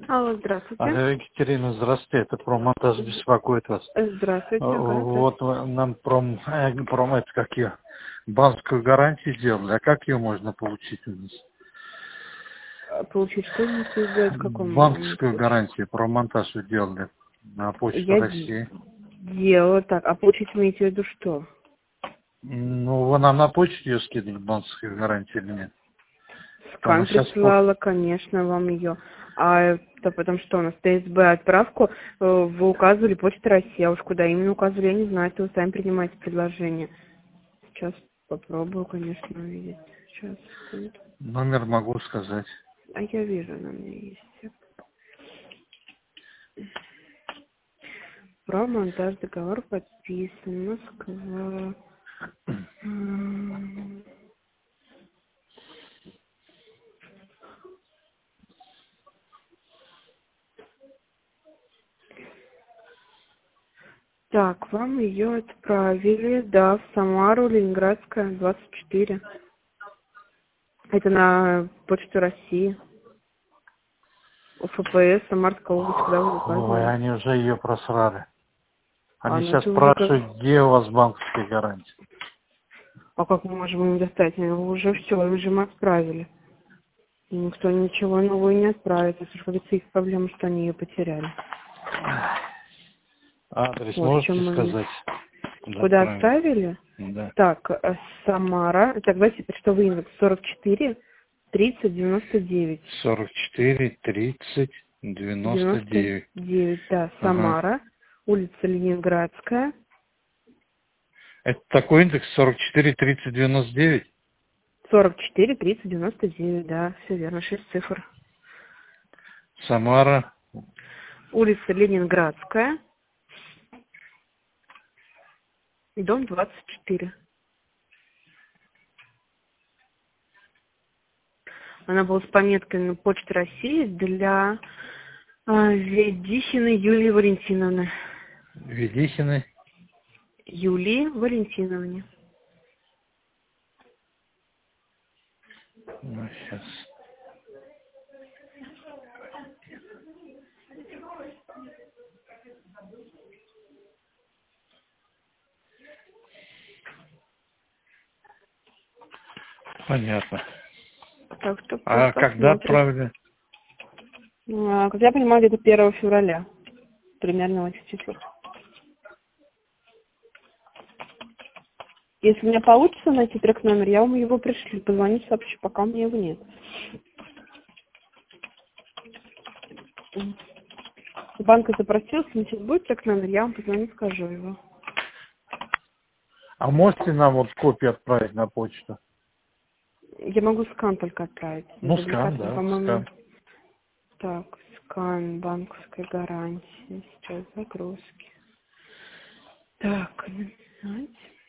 Алло, здравствуйте. Алло, Екатерина, здравствуйте. Это промонтаж беспокоит вас. Здравствуйте, ага, Вот нам это как ее, банковскую гарантию сделали. А как ее можно получить у нас? получить что имеете в виду, в каком Банковскую случае? гарантию, промонтаж вы делали на Почту Я России. делала так, а получить имеете в виду что? Ну, вы нам на почту ее скидывали, банковскую гарантию или нет? Потому Скан сейчас присылала, конечно, вам ее. А это потом что у нас, ТСБ отправку вы указывали Почта России, а уж куда именно указывали, я не знаю, это вы сами принимаете предложение. Сейчас попробую, конечно, увидеть. Сейчас, секунду. номер могу сказать. А я вижу, она у меня есть. Про монтаж договор подписан. Москва. М. Так, вам ее отправили, да, в Самару, Ленинградская, 24. Это на Почту России. УФПС, Самарская область, куда вы Ой, указывали. они уже ее просрали. А, Они ну сейчас это уже как... спрашивают, где у вас банковская гарантия. А как мы можем им достать? Уже все, уже мы отправили. И никто ничего нового не отправит. Это же говорится, их проблема, что они ее потеряли. Адрес Вот в можете чем момент. сказать? Да, Куда правильно. отправили? Да. Так, Самара. Так, давайте почтовый индекс 44 30 99. 44 30 99. 99, да, Ага. Самара. Улица Ленинградская. Это такой индекс 44 30 99? 44 30 99, да, все верно, 6 цифр. Самара. Улица Ленинградская, дом 24. Она была с пометкой на Почте России для Ведихиной Юлии Валентиновны. Ведихины. Юлии Валентиновне. Ну, сейчас. Понятно. Так что пусть А когда посмотрит. отправили? Как я понимаю, где-то 1 февраля. Примерно в этих числах. Если у меня получится найти трек номер, я вам его пришлю. Позвонить сообщу, пока у меня его нет. Банк запросил, если будет трек номер, я вам позвоню, скажу его. А можете нам вот копию отправить на почту? Я могу скан только отправить. Ну, скан, Дубликат, да, по-моему. скан. Так, скан банковской гарантии. Сейчас загрузки. Так, написать.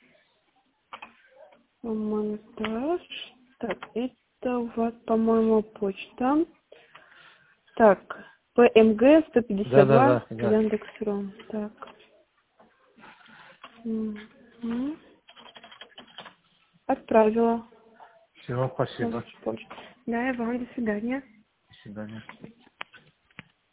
Монтаж. Так, это у вас, по-моему, почта. Так, ПМГ Да, да, 152 да, да. Яндекс.Ру. Так. Мгм. Отправила. Все, На спасибо. вашу почту. Да, и вам до свидания. До свидания.